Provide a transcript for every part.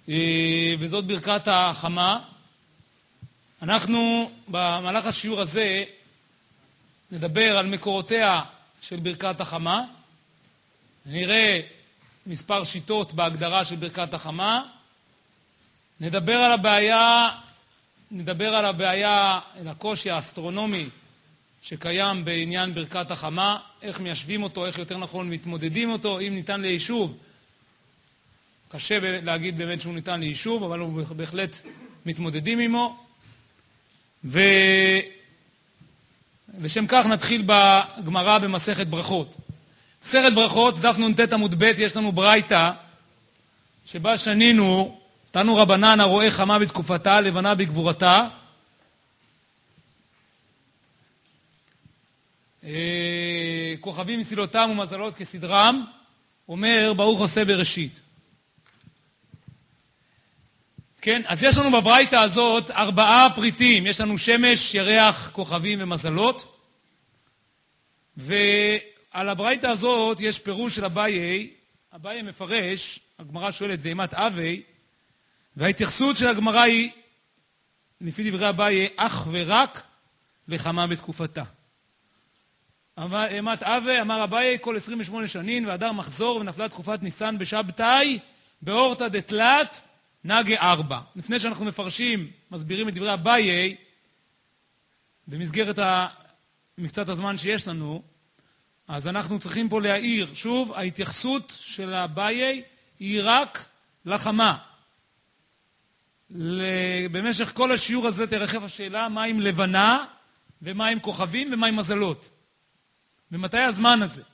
וזאת ברכת החמה. אנחנו במהלך השיעור הזה נדבר על מקורותיה של ברכת החמה. נראה מספר שיטות בהגדרה של ברכת החמה. נדבר על הבעיה, על הקושי האסטרונומי שקיים בעניין ברכת החמה, איך מיישבים אותו, איך יותר נכון מתמודדים אותו, אם ניתן ליישוב. קשה להגיד באמת שהוא ניתן ליישוב, אבל הוא בהחלט מתמודדים עמו. ולשם כך נתחיל בגמרא במסכת ברכות. מסכת ברכות, דף נ"ט עמוד ב', יש לנו ברייתא שבה שנינו, תנו רבנן הרואה חמה בתקופתה, לבנה בגבורתה. כוכבים מסילותם ומזלות כסדרם, אומר ברוך עושה בראשית. כן, אז יש לנו בברייתא הזאת 4 פריטים. יש לנו שמש, ירח, כוכבים ומזלות. ועל הברייתא הזאת יש פירוש של אביי. אביי מפרש, הגמרא שואלת ואימת אבי, וההתייחסות של הגמרא היא, לפי דברי אביי, אך ורק לחמה בתקופתה. אימת אבי, אמר אביי, כל 28 שנים ואדר מחזור ונפלה תקופת ניסן בשבתאי, באורתא דתלת, נגה 4. לפני שאנחנו מסבירים את דברי אביי, במסגרת מקצת הזמן שיש לנו, אז אנחנו צריכים פה להעיר, שוב, ההתייחסות של אביי היא רק לחמה. במשך כל השיעור הזה תרחף השאלה, מה עם לבנה, ומה עם כוכבים, ומה עם מזלות. ומתי הזמן הזה?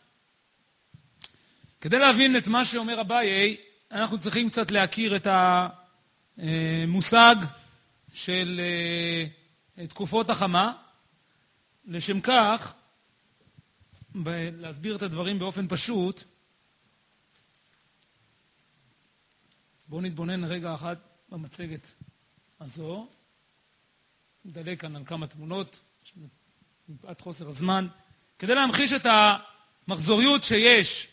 כדי להבין את מה שאומר אביי, אנחנו צריכים קצת להכיר את המושג של תקופות החמה. לשם כך, להסביר את הדברים באופן פשוט, אז בואו נתבונן רגע אחד במצגת הזו. נדלג כאן על כמה תמונות, מפאת חוסר הזמן. כדי להמחיש את המחזוריות שיש,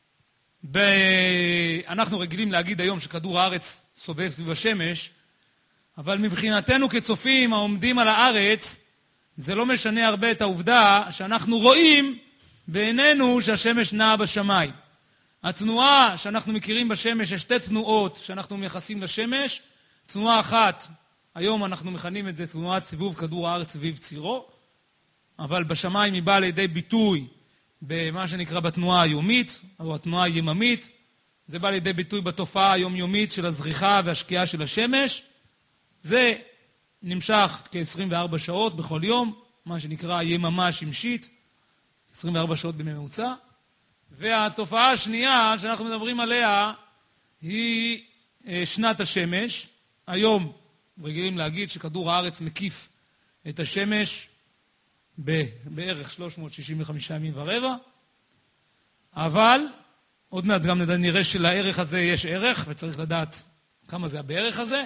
אנחנו רגילים להגיד היום שכדור הארץ סובב סביב השמש, אבל מבחינתנו כצופים העומדים על הארץ, זה לא משנה הרבה את העובדה שאנחנו רואים בעינינו שהשמש נעה בשמיים. התנועה שאנחנו מכירים בשמש, יש 2 תנועות שאנחנו מייחסים לשמש. תנועה אחת, היום אנחנו מכנים את זה תנועת סיבוב כדור הארץ סביב צירו, אבל בשמיים היא באה לידי ביטוי במה שנקרא בתנועה היומית, או התנועה היממית. זה בא לידי ביטוי בתופעה היומיומית של הזריחה והשקיעה של השמש. זה נמשך כ-24 שעות בכל יום, מה שנקרא יממה שמשית, 24 שעות בממוצע. והתופעה השנייה שאנחנו מדברים עליה היא שנת השמש. היום רגילים להגיד שכדור הארץ מקיף את השמש בערך 365 ימים ורבע, אבל עוד מעט גם נראה שלערך הזה יש ערך, וצריך לדעת כמה זה בערך הזה.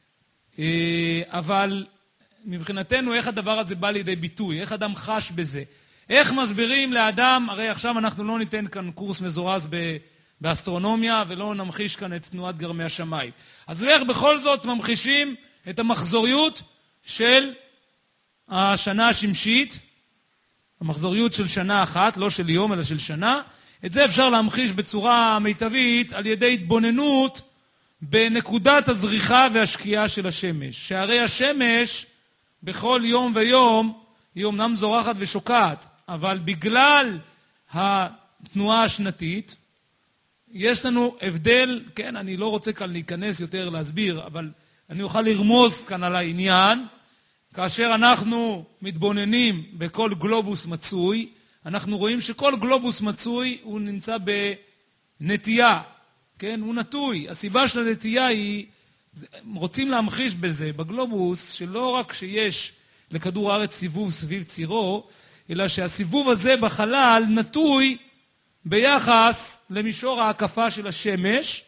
אבל מבחינתנו איך הדבר הזה בא לידי ביטוי, איך אדם חש בזה, איך מסבירים לאדם, הרי עכשיו אנחנו לא ניתן כאן קורס מזורז באסטרונומיה, ולא נמחיש כאן את תנועת גרמי השמיים. אז איך בכל זאת ממחישים את המחזוריות של השנה השמשית, המחזוריות של שנה אחת, לא של יום אלא של שנה. את זה אפשר להמחיש בצורה מיטבית על ידי התבוננות בנקודת הזריחה והשקיעה של השמש. שהרי השמש בכל יום ויום היא אומנם זורחת ושוקעת, אבל בגלל התנועה השנתית יש לנו הבדל, כן, אני לא רוצה כאן להיכנס יותר להסביר, אבל אני אוכל לרמוז כאן על העניין. כאשר אנחנו מתבוננים בכל גלובוס מצוי, אנחנו רואים שכל גלובוס מצוי הוא נמצא בנטייה, כן? הוא נטוי. הסיבה של הנטייה היא, רוצים להמחיש בזה, בגלובוס, שלא רק שיש לכדור הארץ סיבוב סביב צירו, אלא שהסיבוב הזה בחלל נטוי ביחס למישור ההקפה של השמש,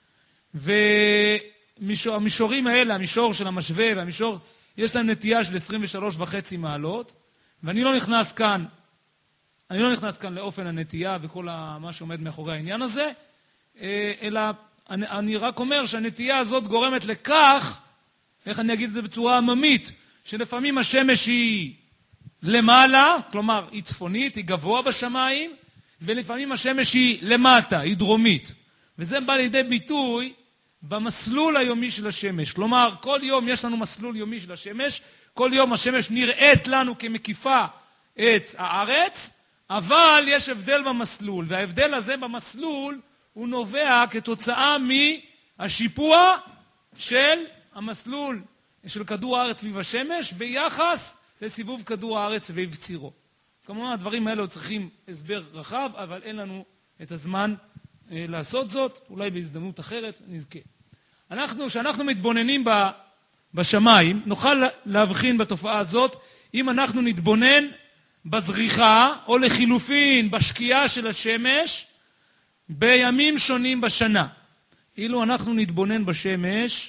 והמישורים האלה, המישור של המשווה והמישור, יש להם נטייה של 23.5 מעלות, ואני לא נכנס כאן לאופן הנטייה וכל מה שעומד מאחורי העניין הזה, אלא אני רק אומר שהנטייה הזאת גורמת לכך, איך אני אגיד את זה בצורה עממית, שלפעמים השמש היא למעלה, כלומר היא צפונית, היא גבוה בשמיים, ולפעמים השמש היא למטה, היא דרומית. וזה בא לידי ביטוי במסלול היומי של השמש. כלומר, כל יום יש לנו מסלול יומי של השמש, כל יום השמש נראית לנו כמקיפה את הארץ, אבל יש הבדל במסלול, וההבדל הזה במסלול הוא נובע כתוצאה מהשיפוע של המסלול של כדור הארץ סביב השמש ביחס לסיבוב כדור הארץ סביב צירו. כמובן הדברים האלה צריכים הסבר רחב, אבל אין לנו את הזמן לעשות זאת, אולי בהזדמנות אחרת נזכה. כשאנחנו מתבוננים בשמיים, נוכל להבחין בתופעה הזאת, אם אנחנו נתבונן בזריחה, או לחילופין בשקיעה של השמש, בימים שונים בשנה. אילו אנחנו נתבונן בשמש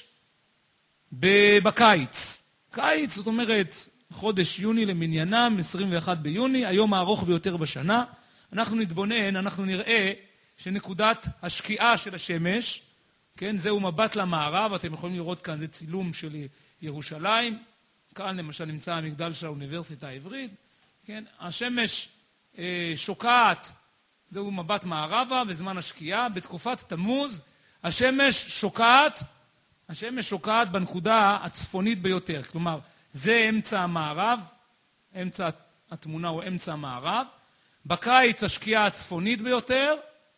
בקיץ. קיץ, זאת אומרת, חודש יוני למניינם, 21 ביוני, היום הארוך ביותר בשנה. אנחנו נתבונן, אנחנו נראה שנקודת השקיעה של השמש, כן, זהו מבט למערב, אתם יכולים לראות כאן, זה צילום של ירושלים, כאן למשל נמצא המגדל של האוניברסיטה העברית, כן, השמש שוקעת, זהו מבט מערבה בזמן השקיעה, בתקופת תמוז, השמש שוקעת בנקודה הצפונית ביותר, כלומר, זה אמצע המערב, אמצע התמונה הוא אמצע המערב, בקיץ השקיעה הצפונית ביותר,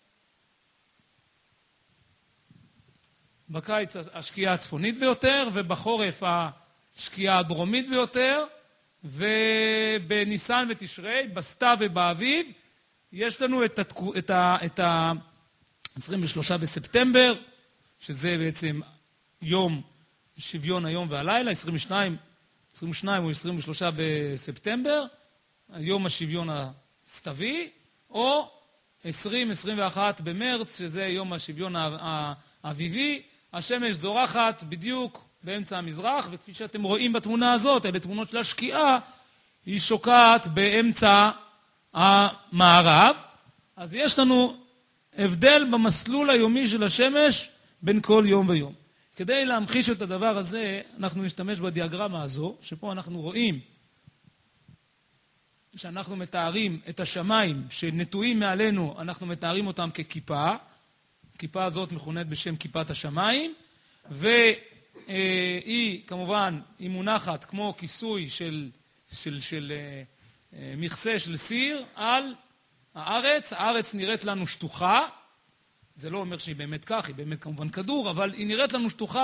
בקיץ השקיעה הצפונית ביותר, ובחורף השקיעה הדרומית ביותר, ובניסן ותשרי, בסתיו ובאביב, יש לנו את ה-23 בספטמבר, שזה בעצם יום שוויון היום והלילה, 22 או 23 בספטמבר, יום השוויון הסתווי, או 20-21 במרץ, שזה יום השוויון האביבי, השמש זורחת בדיוק באמצע המזרח, וכפי שאתם רואים בתמונה הזאת, אלה תמונות של השקיעה, היא שוקעת באמצע המערב. אז יש לנו הבדל במסלול היומי של השמש בין כל יום ויום. כדי להמחיש את הדבר הזה, אנחנו נשתמש בדיאגרמה הזו, שפה אנחנו רואים שאנחנו מתארים את השמיים שנטועים מעלינו, אנחנו מתארים אותם ככיפה, הכיפה הזאת מכונית בשם כיפת השמיים, והיא כמובן, היא מונחת כמו כיסוי של מכסה של סיר על הארץ. הארץ נראית לנו שטוחה, זה לא אומר שהיא באמת כך, היא באמת כמובן כדור, אבל היא נראית לנו שטוחה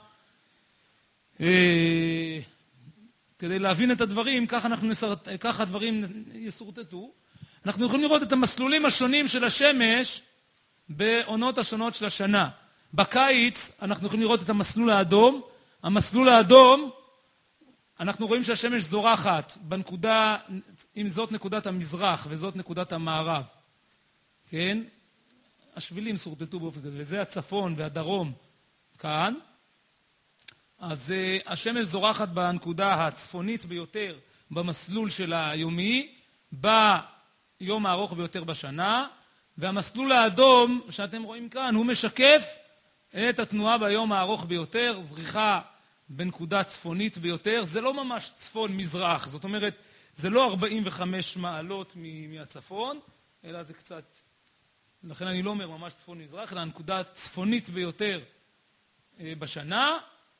כדי להבין את הדברים, ככה הדברים יסורטטו. אנחנו יכולים לראות את המסלולים השונים של השמש בעונות השונות של השנה. בקיץ אנחנו יכולים לראות את המסלול האדום. המסלול האדום, אנחנו רואים שהשמש זורחת בנקודה, אם זאת נקודת המזרח וזאת נקודת המערב. כן? השבילים סורטטו באופן כזה, וזה הצפון והדרום כאן. אז השמש זורחת בנקודה הצפונית ביותר במסלול של היומי, ביום הארוך ביותר בשנה, והמסלול האדום שאתם רואים כאן הוא משקף את התנועה ביום הארוך ביותר, זריחה בנקודה צפונית ביותר. זה לא ממש צפון מזרח, זאת אומרת זה לא 45 מעלות מהצפון, אלא זה קצת, לכן אני לא אומר ממש צפון מזרח, אלא הנקודה הצפונית ביותר בשנה,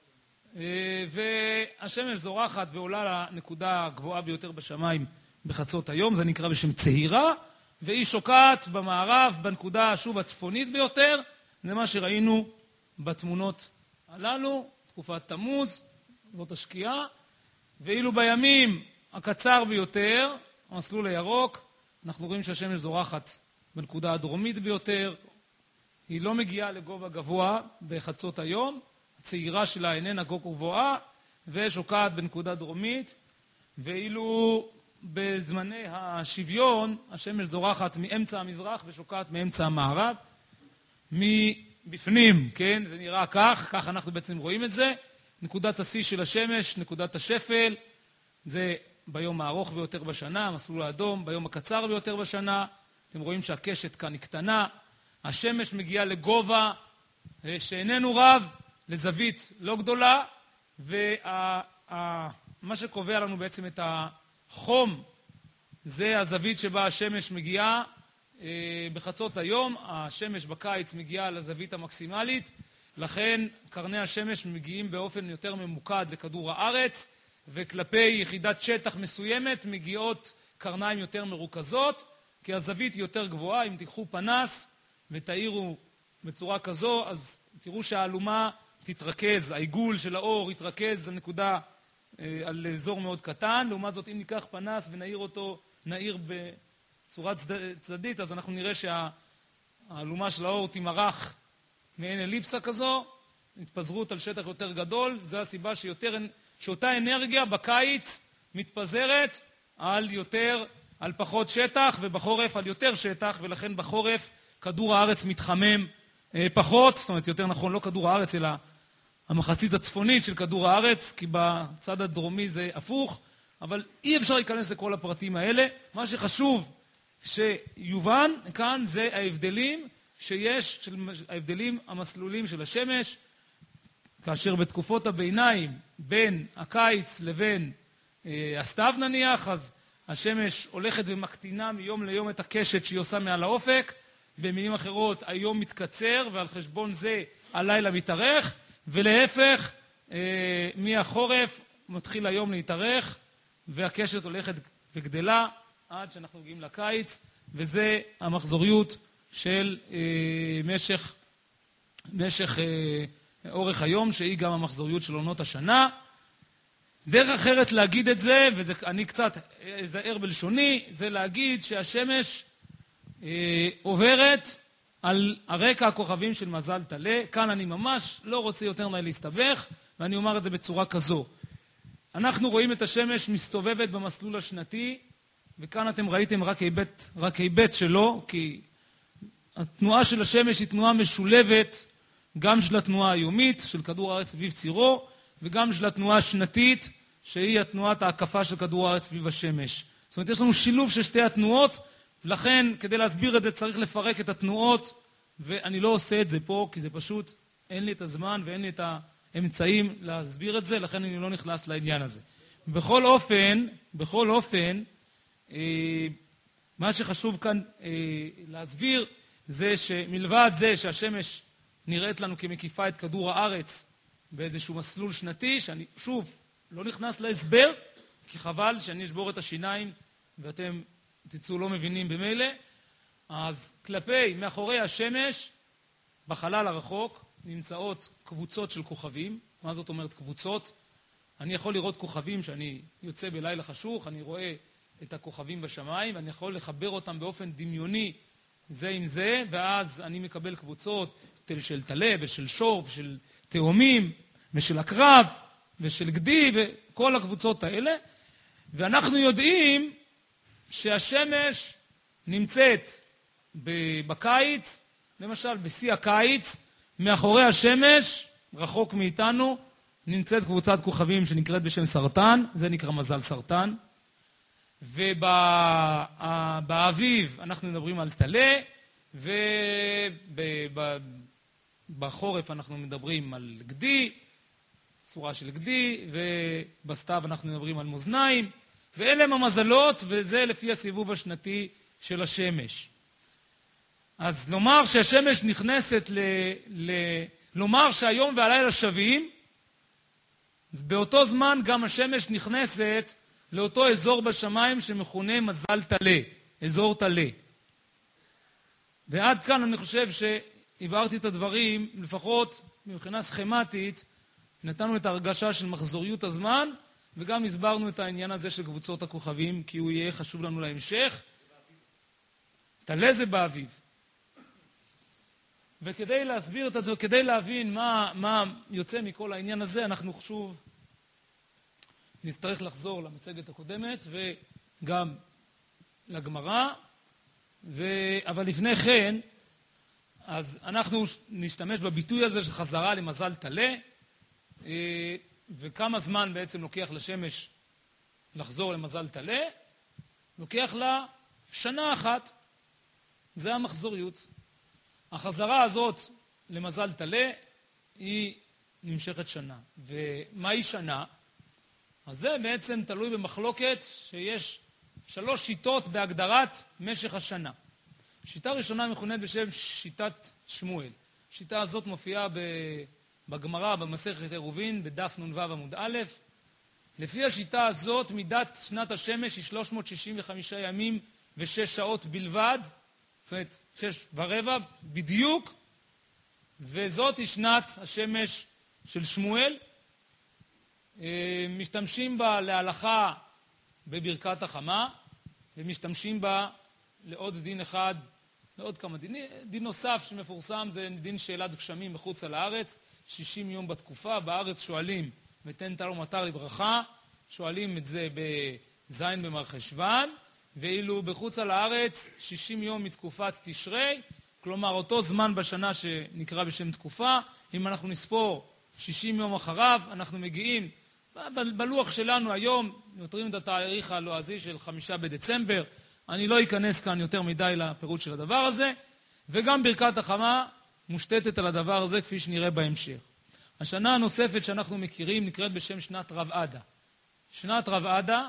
והשמש זורחת ועולה לנקודה הגבוהה ביותר בשמיים בחצות היום, זה נקרא בשם צהירה, והיא שוקעת במערב בנקודה שוב הצפונית ביותר, זה מה שראינו בתמונות הללו, תקופת תמוז, זאת השקיעה, ואילו בימים הקצר ביותר, המסלול הירוק, אנחנו רואים שהשמש זורחת בנקודה הדרומית ביותר, היא לא מגיעה לגובה גבוה בחצות היום, הצעירה שלה איננה כה גבוהה, ושוקעת בנקודה דרומית, ואילו בזמני השוויון, השמש זורחת מאמצע המזרח ושוקעת מאמצע המערב, מבפנים, כן? זה נראה כך אנחנו בעצם רואים את זה. נקודת השיא של השמש, נקודת השפל, זה ביום הארוך ביותר בשנה, המסלול האדום, ביום הקצר ביותר בשנה. אתם רואים שהקשת כאן היא קטנה, השמש מגיעה לגובה שאיננו רב לזווית לא גדולה, ומה שקובע לנו בעצם את החום זה הזווית שבה השמש מגיעה בחצות היום. השמש בקיץ מגיעה לזווית המקסימלית, לכן קרני השמש מגיעים באופן יותר ממוקד לכדור הארץ, וכלפי יחידת שטח מסוימת מגיעות קרניים יותר מרוכזות, כי הזווית היא יותר גבוהה. אם תיקחו פנס ותאירו בצורה כזו, אז תראו שהאלומה תתרכז, העיגול של האור יתרכז על נקודה, על אזור מאוד קטן. לעומת זאת, אם ניקח פנס ונאיר אותו, נאיר בצורה צדדית, אז אנחנו נראה שהאלומה של האור תמרח מעין אליפסה כזו, התפזרות על שטח יותר גדול. זו הסיבה שאותה אנרגיה בקיץ מתפזרת על פחות שטח, ובחורף על יותר שטח, ולכן בחורף כדור הארץ מתחמם פחות. זאת אומרת, יותר נכון, לא כדור הארץ, אלא המחצית הצפונית של כדור הארץ, כי בצד הדרומי זה הפוך, אבל אי אפשר להיכנס לכל הפרטים האלה. מה שחשוב שיובן כאן זה ההבדלים שיש, ההבדלים המסלולים של השמש, כאשר בתקופות הביניים בין הקיץ לבין הסתיו נניח, אז השמש הולכת ומקטינה מיום ליום את הקשת שהיא עושה מעל האופק. במילים אחרות, היום מתקצר ועל חשבון זה הלילה מתארך, ולהפך, מהחורף מתחיל היום להתארך והקשת הולכת וגדלה עד שאנחנו מגיעים לקיץ, וזה המחזוריות של משך אורך היום, שהיא גם המחזוריות של עונות השנה. דרך אחרת להגיד את זה, ואני קצת אזהר בלשוני, זה להגיד שהשמש עוברת על הרקע הכוכבים של מזל טלה. כאן אני ממש לא רוצה יותר להסתבך, ואני אומר את זה בצורה כזו. אנחנו רואים את השמש מסתובבת במסלול השנתי, וכאן אתם ראיתם רק היבט שלו, כי התנועה של השמש היא תנועה משולבת, גם של התנועה היומית של כדור הארץ סביב צירו, וגם של התנועה השנתית, שהיא התנועת ההקפה של כדור הארץ סביב השמש. זאת אומרת, יש לנו שילוב של שתי התנועות, לכן כדי להסביר את זה צריך לפרק את התנועות, ואני לא עושה את זה פה, כי זה פשוט, אין לי את הזמן ואין לי את האמצעים להסביר את זה, לכן אני לא נכנס לעניין הזה. בכל אופן, מה שחשוב כאן להסביר, זה שמלבד זה שהשמש נראית לנו כמקיפה את כדור הארץ באיזשהו מסלול שנתי, שאני שוב לא נכנס להסבר, כי חבל שאני אשבור את השיניים ואתם תצאו לא מבינים במילא. אז מאחורי השמש, בחלל הרחוק, נמצאות קבוצות של כוכבים. מה זאת אומרת קבוצות? אני יכול לראות כוכבים שאני יוצא בלילה חשוך, אני רואה את הכוכבים בשמיים, ואני יכול לחבר אותם באופן דמיוני זה עם זה, ואז אני מקבל קבוצות של טלה ושל שור ושל תאומים ושל הקרב ושל גדי וכל הקבוצות האלה. ואנחנו יודעים שהשמש נמצאת בקיץ, למשל בשיא הקיץ, מאחורי השמש, רחוק מאיתנו, נמצאת קבוצת כוכבים שנקראת בשם סרטן, זה נקרא מזל סרטן. ובאביב אנחנו מדברים על טלה, ובחורף אנחנו מדברים על גדי, צורה של גדי, ובסתיו אנחנו מדברים על מאזניים, ואלה הם המזלות, וזה לפי הסיבוב השנתי של השמש. אז לומר שהשמש נכנסת לומר שהיום והלילה שווים, אז באותו זמן גם השמש נכנסת לאותו אזור בשמיים שמכונה מזל טלה, אזור טלה. ועד כאן אני חושב שהבהרתי את הדברים, לפחות מבחינה סכמטית, נתנו את ההרגשה של מחזוריות הזמן, וגם הסברנו את העניין הזה של קבוצות הכוכבים, כי הוא יהיה חשוב לנו להמשך. טלה זה באביב. וכדי להסביר את זה, כדי להבין מה יוצא מכל העניין הזה, אנחנו שוב נצטרך לחזור למצגת הקודמת וגם לגמרא, אבל לפני כן, אז אנחנו נשתמש בביטוי הזה של חזרה למזל טלה, וכמה זמן בעצם לוקח לשמש לחזור למזל טלה? לוקח לה שנה אחת. זה המחזוריות. החזרה הזאת למזל תלה, היא נמשכת שנה. ומהי שנה? אז זה בעצם תלוי במחלוקת שיש 3 שיטות בהגדרת משך השנה. שיטה ראשונה מכונית בשם שיטת שמואל. השיטה הזאת מופיעה בגמרא, במסכת עירובין, בדף נ"ו עמוד א'. לפי השיטה הזאת, מידת שנת השמש היא 365 ימים ו6 שעות בלבד, זאת אומרת, 6:15 בדיוק, וזאת היא שנת השמש של שמואל. משתמשים בה להלכה בברכת החמה, ומשתמשים בה לעוד דין אחד, לעוד כמה דינים. דין נוסף שמפורסם זה דין שאלת גשמים מחוץ על הארץ, 60 יום בתקופה, בארץ שואלים ותן טל ומטר לברכה, שואלים את זה בזין במרחשוון, ואילו בחוץ על הארץ 60 יום מתקופת תשרי, כלומר אותו זמן בשנה שנקרא בשם תקופה. אם אנחנו נספור 60 יום אחריו, אנחנו מגיעים, בלוח שלנו היום, נותרים את התאריך הלועזי של 5 בדצמבר, אני לא אכנס כאן יותר מדי לפירוט של הדבר הזה, וגם ברכת החמה מושתתת על הדבר הזה כפי שנראה בהמשך. השנה הנוספת שאנחנו מכירים נקראת בשם שנת רב עדה. שנת רב עדה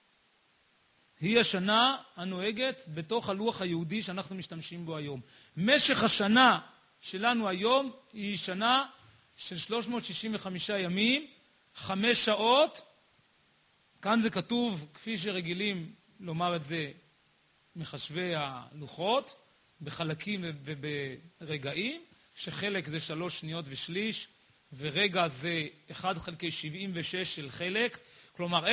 היא השנה הנוהגת בתוך הלוח היהודי שאנחנו משתמשים בו היום. משך השנה שלנו היום היא שנה של 365 ימים, 5 שעות. כאן זה כתוב כפי שרגילים לומר את זה מחשבי הלוחות, בחלקים וברגעים, שחלק זה 3 שניות ושליש, ורגע זה 1/76 של חלק, כלומר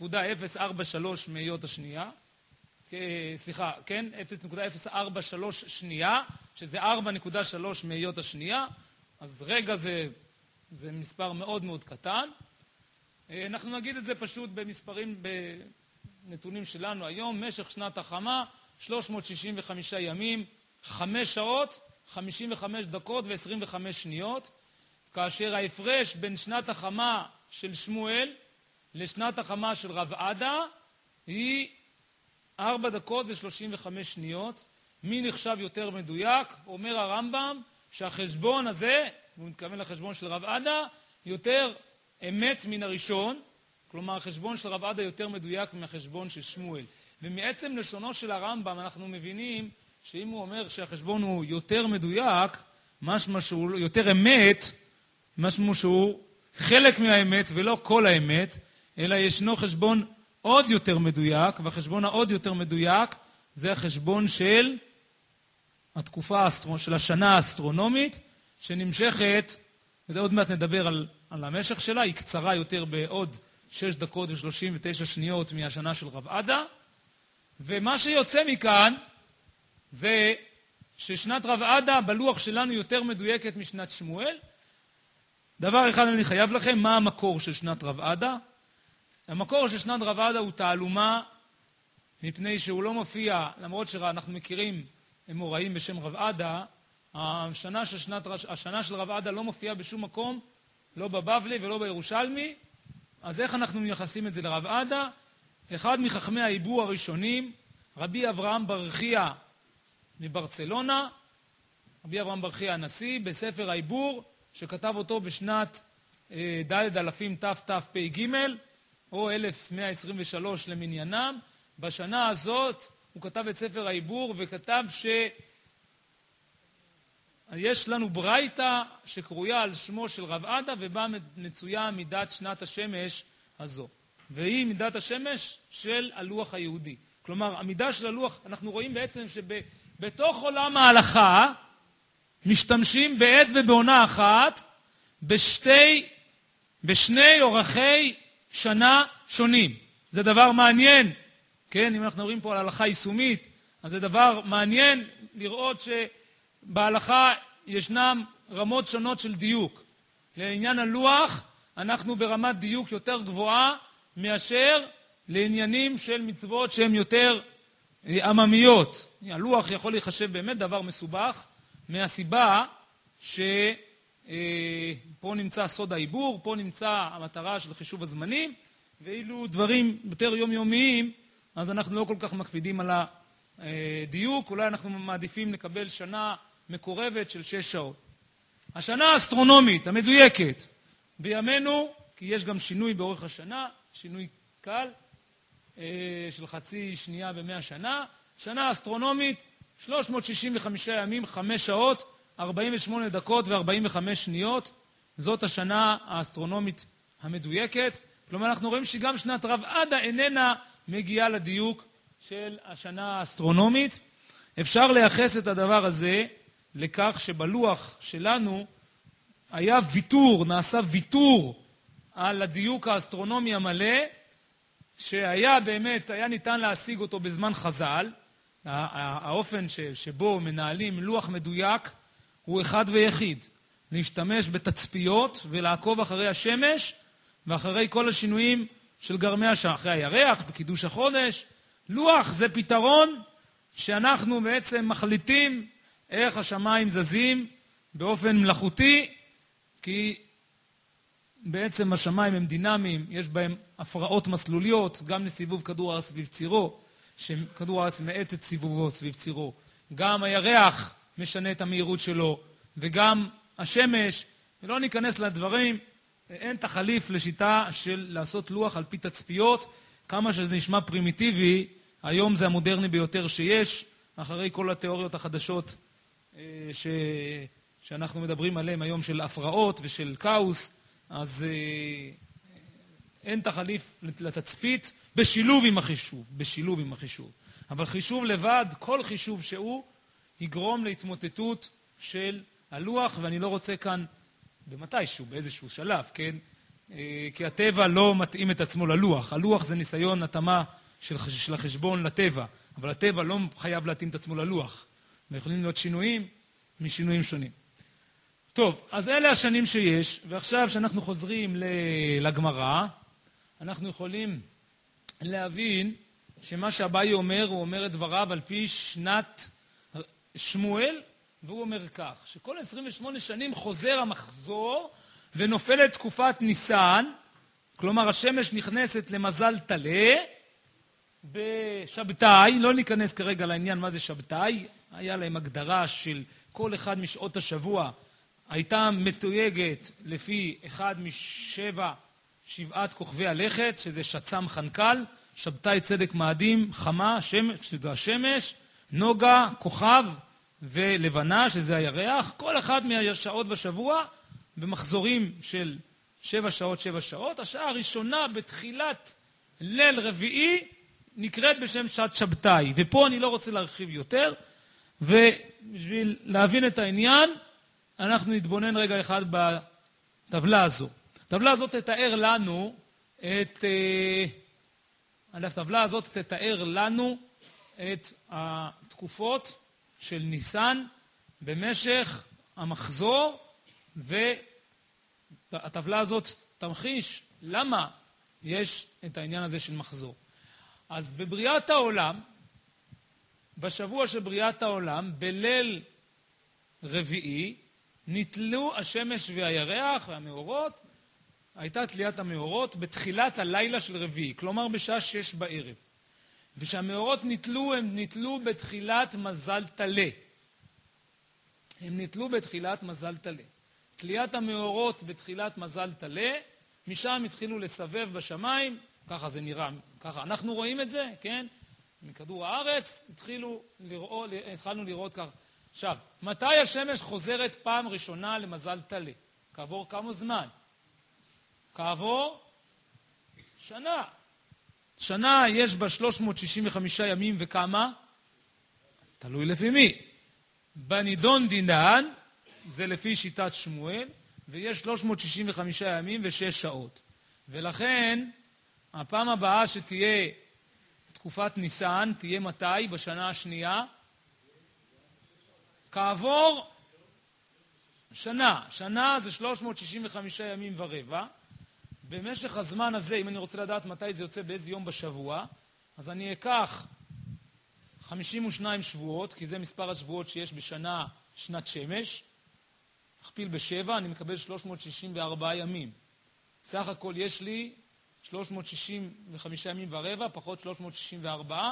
0.043 מאיות השנייה, סליחה, כן, 0.043 שנייה, שזה 4.3 מאיות השנייה, אז רגע זה מספר מאוד מאוד קטן. אנחנו נגיד את זה פשוט במספרים, בנתונים שלנו היום, משך שנת החמה, 365 ימים, 5 שעות, 55 דקות ו25 שניות, כאשר ההפרש בין שנת החמה של שמואל לשנת החמה של רב עדה היא 4 דקות ו35 שניות. מי נחשב יותר מדויק? אומר הרמב"ם שהחשבון הזה, הוא מתכוון לחשבון של רב עדה, יותר אמת מן הראשון, כלומר החשבון של רב עדה יותר מדויק מהחשבון של שמואל. ומעצם לשונו של הרמב"ם אנחנו מבינים שאם הוא אומר שהחשבון הוא יותר מדויק, משמע שהוא יותר אמת, משמע שהוא חלק מהאמת ולא כל האמת, אלא ישנו חשבון עוד יותר מדויק, והחשבון העוד יותר מדויק זה החשבון של התקופה של השנה האסטרונומית, שנמשכת, ועוד מעט נדבר על המשך שלה, היא קצרה יותר בעוד 6 דקות ו39 שניות מהשנה של רב עדה, ומה שיוצא מכאן זה ששנת רב עדה בלוח שלנו יותר מדויקת משנת שמואל. דבר אחד אני חייב לכם, מה המקור של שנת רב עדה? המקור של שנת רב עדה הוא תעלומה, מפני שהוא לא מופיע, למרות שאנחנו מכירים אמוראים בשם רב עדה, השנה של רב עדה לא מופיעה בשום מקום, לא בבבלי ולא בירושלמי. אז איך אנחנו מייחסים את זה לרב עדה? אחד מחכמי העיבור הראשונים, רבי אברהם ברכיה מברצלונה, רבי אברהם ברכיה הנשיא, בספר העיבור, שכתב אותו בשנת ד' אלפים תתפ"ג, או 1123 למניינם. בשנה הזאת הוא כתב את ספר העיבור וכתב שיש לנו ברייתא שקרויה על שמו של רב עדה, ובה מצויה מידת שנת השמש הזו. והיא מידת השמש של הלוח היהודי. כלומר, המידה של הלוח, אנחנו רואים בעצם שבתוך עולם ההלכה משתמשים בעת ובעונה אחת בשני אורכי שנה שונים. זה דבר מעניין, כן? אם אנחנו מדברים פה על הלכה יישומית, אז זה דבר מעניין לראות שבהלכה ישנם רמות שונות של דיוק. לעניין הלוח, אנחנו ברמת דיוק יותר גבוהה מאשר לעניינים של מצוות שהן יותר עממיות. הלוח יכול להיחשב באמת דבר מסובך, מהסיבה שפה נמצא סוד העיבור, פה נמצא המטרה של חישוב הזמנים, ואילו דברים יותר יומיומיים, אז אנחנו לא כל כך מקפידים על הדיוק, אולי אנחנו מעדיפים לקבל שנה מקורבת של 6 שעות. השנה האסטרונומית, המדויקת, בימינו, כי יש גם שינוי באורך השנה, שינוי קל, של חצי שנייה ב100 שנה, שנה אסטרונומית, 365 ימים, 5 שעות, 48 דקות ו45 שניות, זאת השנה האסטרונומית המדויקת. כלומר, אנחנו רואים שגם שנת רב עדה איננה מגיעה לדיוק של השנה האסטרונומית. אפשר לייחס את הדבר הזה לכך שבלוח שלנו היה ויתור, נעשה ויתור על הדיוק האסטרונומי המלא, שהיה באמת, היה ניתן להשיג אותו בזמן חז"ל. האופן שבו מנהלים לוח מדויק הוא אחד ויחיד, להשתמש בתצפיות ולעקוב אחרי השמש ואחרי כל השינויים של גרמי השעה, אחרי הירח, בקידוש החודש. לוח זה פתרון שאנחנו בעצם מחליטים איך השמיים זזים באופן מלאכותי, כי בעצם השמיים הם דינמיים, יש בהם הפרעות מסלוליות, גם לסיבוב כדור הארץ סביב צירו, שכדור הארץ מאט את סיבובו סביב צירו, גם הירח משנה את המהירות שלו, וגם השמש, ולא ניכנס לדברים, אין תחליף לשיטה של לעשות לוח על פי תצפיות, כמה שזה נשמע פרימיטיבי, היום זה המודרני ביותר שיש, אחרי כל התיאוריות החדשות שאנחנו מדברים עליהן היום של הפרעות ושל כאוס, אז אין תחליף לתצפית בשילוב עם החישוב, בשילוב עם החישוב. אבל חישוב לבד, כל חישוב שהוא, יגרום להתמוטטות של הלוח, ואני לא רוצה כאן במתישהו, באיזשהו שלב, כן? כי הטבע לא מתאים את עצמו ללוח. הלוח זה ניסיון התאמה של החשבון לטבע, אבל הטבע לא חייב להתאים את עצמו ללוח. ויכולים להיות שינויים משינויים שונים. טוב, אז אלה השנים שיש, ועכשיו שאנחנו חוזרים לגמרא, אנחנו יכולים להבין שמה שאביי אומר, הוא אומר את דבריו על פי שנת שמואל, והוא אומר כך, שכל 28 שנים חוזר המחזור ונופלת תקופת ניסן, כלומר השמש נכנסת למזל טלה בשבתאי, לא ניכנס כרגע לעניין מה זה שבתאי, היה להם הגדרה של כל אחד משעות השבוע, הייתה מתויגת לפי אחד שבעת כוכבי הלכת, שזה שצ"ם חנקל, שבתאי צדק מאדים, חמה, שזה השמש, נוגה, כוכב ולבנה, שזה הירח, כל אחד מהשעות בשבוע, במחזורים של 7 שעות, 7 שעות. השעה הראשונה בתחילת ליל רביעי נקראת בשם שעת שבתאי, ופה אני לא רוצה להרחיב יותר, ובשביל להבין את העניין, אנחנו נתבונן רגע אחד בטבלה הזו. הטבלה הזאת תתאר לנו הטבלה הזאת תתאר לנו את התקופות של ניסן במשך המחזור, והטבלה הזאת תמחיש למה יש את העניין הזה של מחזור. אז בבריאת העולם, בשבוע של בריאת העולם, בליל רביעי, נתלו השמש והירח והמאורות, הייתה תליית המאורות בתחילת הלילה של רביעי, כלומר בשעה 6 בערב. ושהמאורות נתלו, הם נתלו בתחילת מזל טלה. הם נתלו בתחילת מזל טלה. תליית המאורות בתחילת מזל טלה, משם התחילו לסבב בשמיים, ככה זה נראה, ככה אנחנו רואים את זה, כן? מכדור הארץ התחלנו לראות ככה. עכשיו, מתי השמש חוזרת פעם ראשונה למזל טלה? כעבור כמה זמן? כעבור שנה. שנה יש בה 365 ימים וכמה? תלוי לפי מי. בנידון דינן, זה לפי שיטת שמואל, ויש 365 ימים ו6 שעות. ולכן, הפעם הבאה שתהיה תקופת ניסן, תהיה מתי? בשנה השנייה? כעבור שנה. שנה זה 365 ימים ורבע. במשך הזמן הזה, אם אני רוצה לדעת מתי זה יוצא באיזה יום בשבוע, אז אני אקח 52 שבועות, כי זה מספר השבועות שיש בשנה שנת שמש, אכפיל ב7, אני מקבל 364 ימים. סך הכל יש לי 365 ימים ורבע, פחות 364,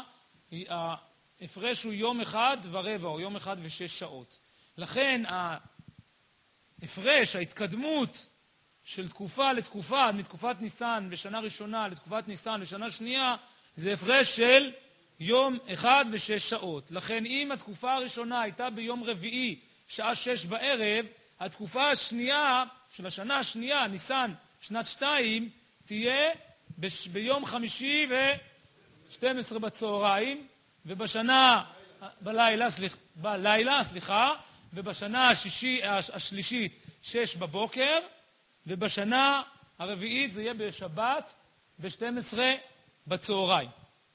ההפרש הוא יום אחד ורבע, או יום אחד ו6 שעות. לכן ההפרש, ההתקדמות של תקופה לתקופה, מתקופת ניסן בשנה ראשונה לתקופת ניסן בשנה שנייה, זה הפרש של יום 1 ו6 שעות. לכן אם התקופה הראשונה הייתה ביום רביעי, שעה 6 בערב, התקופה השנייה של השנה השנייה, ניסן שנת 2, תהיה ביום חמישי ו12 בצהריים, ובשנה, בלילה, ובשנה השלישית 6 בבוקר, ובשנה הרביעית זה יהיה בשבת ב-12 בצהריים.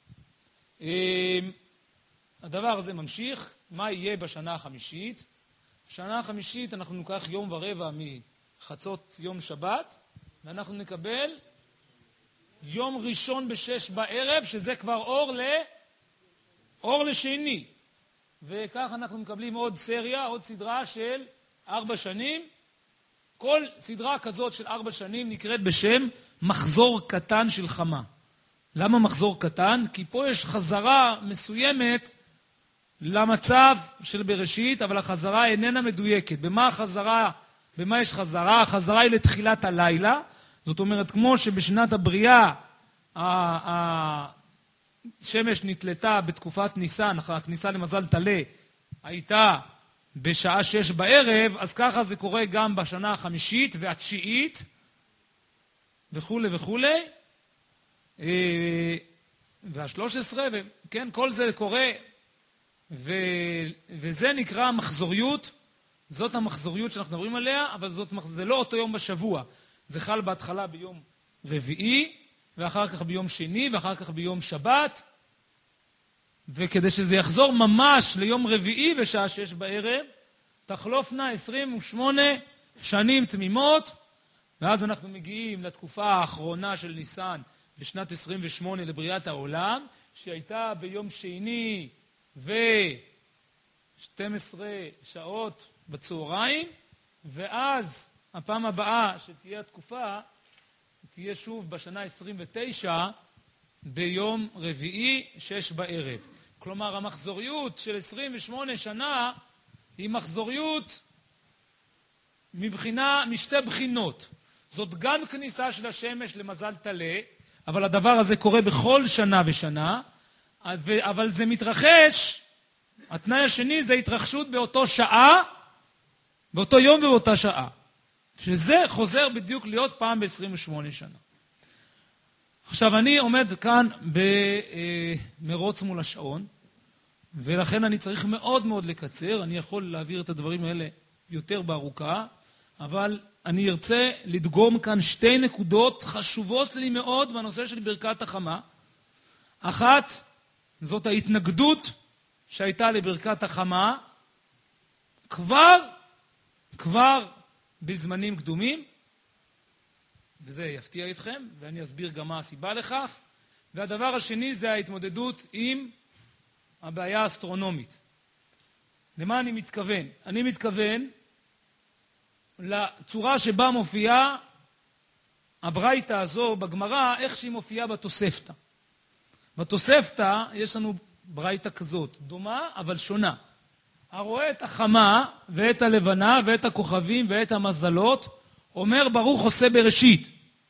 הדבר הזה ממשיך. מה יהיה בשנה החמישית? בשנה החמישית אנחנו ניקח יום ורבע מחצות יום שבת, ואנחנו נקבל יום ראשון ב6 בערב, שזה כבר אור לשני. וכך אנחנו מקבלים עוד סריה, עוד סדרה של 4 שנים. כל סדרה כזאת של 4 שנים נקראת בשם מחזור קטן של חמה. למה מחזור קטן? כי פה יש חזרה מסוימת למצב של בראשית, אבל החזרה איננה מדויקת. במה החזרה? במה יש חזרה? החזרה היא לתחילת הלילה. זאת אומרת, כמו שבשנת הבריאה השמש נתלתה בתקופת ניסן, הכניסה למזל תלה הייתה בשעה 6 בערב, אז ככה זה קורה גם בשנה החמישית והתשיעית וכו' וכו'. וה-13, כן, כל זה קורה, וזה נקרא מחזוריות. זאת המחזוריות שאנחנו מדברים עליה, אבל זה לא אותו יום בשבוע. זה חל בהתחלה ביום רביעי, ואחר כך ביום שני, ואחר כך ביום שבת, וכדי שזה יחזור ממש ליום רביעי בשעה 6 בערב, תחלופנה 28 שנים תמימות, ואז אנחנו מגיעים לתקופה האחרונה של ניסן, בשנת 28 לבריאת העולם, שהייתה ביום שני ו12 שעות בצהריים, ואז הפעם הבאה שתהיה התקופה, תהיה שוב בשנה 29 ביום רביעי 6 בערב. כלומר, המחזוריות של 28 שנה היא מחזוריות משתי בחינות. זאת גם כניסה של השמש למזל תלה, אבל הדבר הזה קורה בכל שנה ושנה, אבל זה מתרחש, התנאי השני זה התרחשות באותו שעה, באותו יום ובאותה שעה. שזה חוזר בדיוק להיות פעם ב-28 שנה. עכשיו אני עומד כאן במרוץ מול השעון, ולכן אני צריך מאוד מאוד לקצר. אני יכול להעביר את הדברים האלה יותר בארוכה, אבל אני ארצה לדגום כאן 2 נקודות חשובות לי מאוד בנושא של ברכת החמה. אחת, זאת ההתנגדות שהייתה לברכת החמה כבר בזמנים קדומים, וזה יפתיע אתכם, ואני אסביר גם מה הסיבה לכך. והדבר השני זה ההתמודדות עם הבעיה האסטרונומית. למה אני מתכוון? אני מתכוון לצורה שבה מופיעה הברייתא הזו בגמרא, איך שהיא מופיעה בתוספתא. בתוספתא יש לנו ברייתא כזאת, דומה אבל שונה. הרואה את החמה ואת הלבנה ואת הכוכבים ואת המזלות, אומר ברוך עושה בראשית.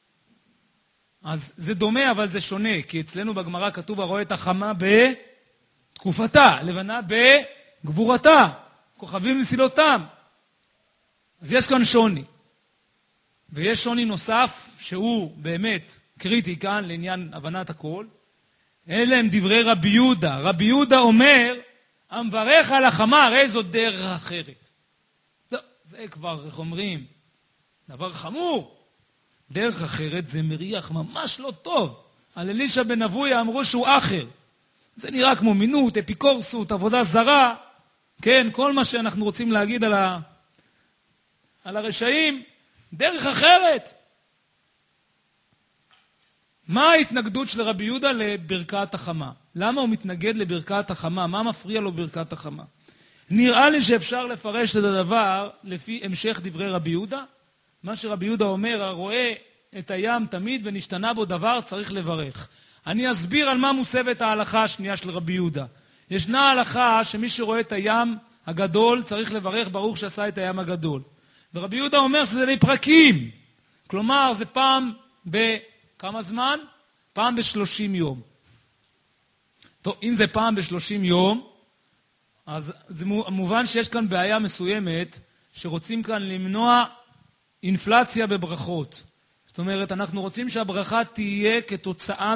אז זה דומה אבל זה שונה, כי אצלנו בגמרא כתוב הרואה את החמה בתקופתה, לבנה בגבורתה, כוכבים מסילותם. אז יש כאן שוני. ויש שוני נוסף שהוא באמת קריטי כאן לעניין הבנת הכל. אלה הם דברי רבי יהודה. רבי יהודה אומר, המברך על החמה, הרי זו דרך אחרת. זה כבר, איך אומרים, דבר חמור. דרך אחרת זה מריח ממש לא טוב. על אלישע בן אבויה אמרו שהוא אחר. זה נראה כמו מינות, אפיקורסות, עבודה זרה. כן, כל מה שאנחנו רוצים להגיד על הרשעים, דרך אחרת. מה ההתנגדות של רבי יהודה לברכת החמה? למה הוא מתנגד לברכת החמה? מה מפריע לו ברכת החמה? נראה לי שאפשר לפרש את הדבר לפי המשך דברי רבי יהודה. מה שרבי יהודה אומר, הרואה את הים תמיד ונשתנה בו דבר, צריך לברך. אני אסביר על מה מוסבת ההלכה השנייה של רבי יהודה. ישנה הלכה שמי שרואה את הים הגדול צריך לברך ברוך שעשה את הים הגדול. ורבי יהודה אומר שזה לפרקים. כלומר, זה פעם בכמה זמן? פעם ב-30 יום. טוב, אם זה פעם ב-30 יום, אז זה מובן שיש כאן בעיה מסוימת, שרוצים כאן למנוע אינפלציה בברכות. זאת אומרת, אנחנו רוצים שהברכה תהיה כתוצאה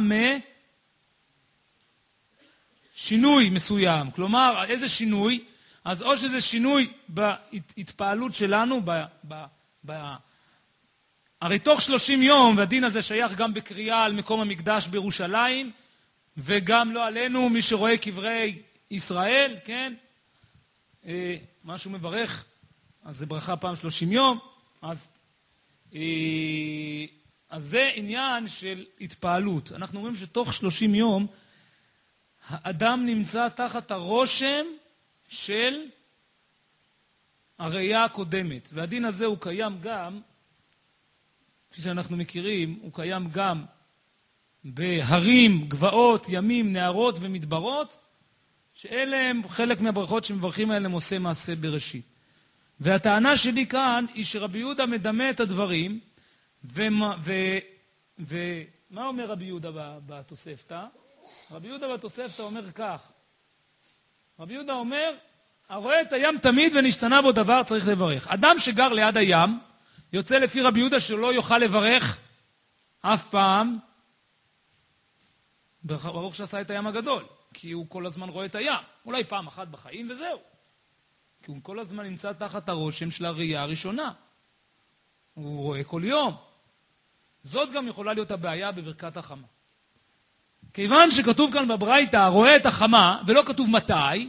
משינוי מסוים. כלומר, איזה שינוי? אז או שזה שינוי בהתפעלות שלנו, הרי תוך 30 יום, והדין הזה שייך גם בקריאה על מקום המקדש בירושלים, וגם לא עלינו, מי שרואה קברי ישראל, כן? משהו מברך, אז זה ברכה פעם 30 יום, אז זה עניין של התפעלות. אנחנו אומרים שתוך 30 יום, האדם נמצא תחת הרושם של הראייה הקודמת. והדין הזה הוא קיים גם, כפי שאנחנו מכירים, הוא קיים גם בהרים, גבעות, ימים, נהרות ומדברות, שאלה הם חלק מהברכות שמברכים עליהם עושה מעשה בראשית. והטענה שלי כאן היא שרבי יהודה מדמה את הדברים, ומה אומר רבי יהודה בתוספתא? רבי יהודה בתוספתא אומר כך, רבי יהודה אומר, הרואה את הים תמיד ונשתנה בו דבר צריך לברך. אדם שגר ליד הים, יוצא לפי רבי יהודה שלא יוכל לברך אף פעם, ברוך שעשה את הים הגדול, כי הוא כל הזמן רואה את הים, אולי פעם אחת בחיים וזהו. כי הוא כל הזמן נמצא תחת הרושם של הראייה הראשונה. הוא רואה כל יום. זאת גם יכולה להיות הבעיה בברכת החמה. כיוון שכתוב כאן בברייתא, רואה את החמה, ולא כתוב מתי,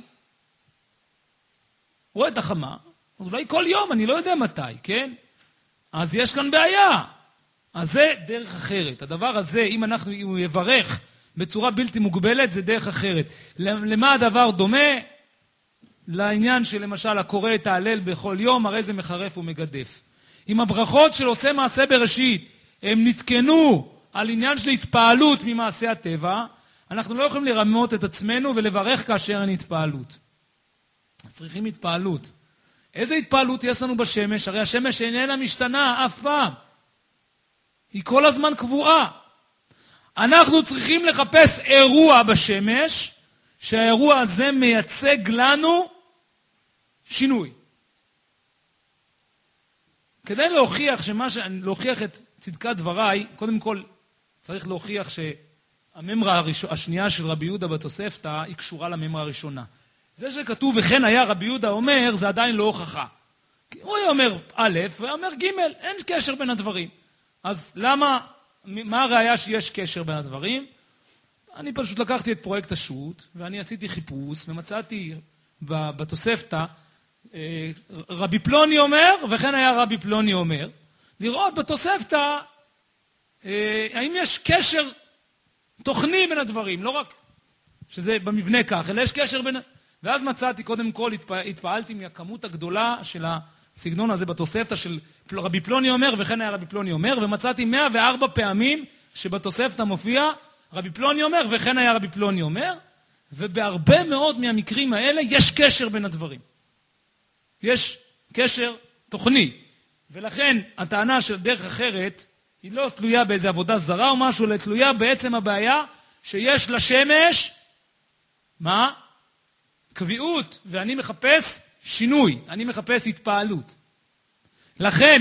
רואה את החמה, אז אולי כל יום, אני לא יודע מתי, כן? אז יש כאן בעיה. אז זה דרך אחרת. הדבר הזה, אם הוא יברך בצורה בלתי מוגבלת, זה דרך אחרת. למה הדבר דומה? לעניין שלמשל הקורא את ההלל בכל יום, הרי זה מחרף ומגדף. אם הברכות של עושה מעשה בראשית, הם נתקנו על עניין של התפעלות ממעשה הטבע, אנחנו לא יכולים לרמות את עצמנו ולברך כאשר אין התפעלות. אז צריכים התפעלות. איזה התפעלות יש לנו בשמש? הרי השמש איננה משתנה אף פעם. היא כל הזמן קבועה. אנחנו צריכים לחפש אירוע בשמש, שהאירוע הזה מייצג לנו שינוי. כדי להוכיח את צדקת דבריי, קודם כל צריך להוכיח שהממרה השנייה של רבי יהודה בתוספתא היא קשורה לממרה הראשונה. זה שכתוב וכן היה רבי יהודה אומר, זה עדיין לא הוכחה. הוא היה אומר א' והיה אומר ג', אין קשר בין הדברים. אז מה הראיה שיש קשר בין הדברים? אני פשוט לקחתי את פרויקט השו"ת, ואני עשיתי חיפוש, ומצאתי בתוספתא, רבי פלוני אומר, וכן היה רבי פלוני אומר, לראות בתוספתא, האם יש קשר תוכני בין הדברים, לא רק שזה במבנה כך, אלא יש קשר בין... ואז מצאתי, קודם כל, התפעלתי מהכמות הגדולה של הסגנון הזה בתוספתא של רבי פלוני אומר, וכן היה רבי פלוני אומר, ומצאתי 104 פעמים שבתוספתא מופיע, רבי פלוני אומר, וכן היה רבי פלוני אומר, ובהרבה מאוד מהמקרים האלה יש קשר בין הדברים. יש קשר תוכני. ולכן הטענה של דרך אחרת, היא לא תלויה באיזו עבודה זרה או משהו, אלא תלויה בעצם הבעיה שיש לשמש, מה? קביעות, ואני מחפש שינוי, אני מחפש התפעלות. לכן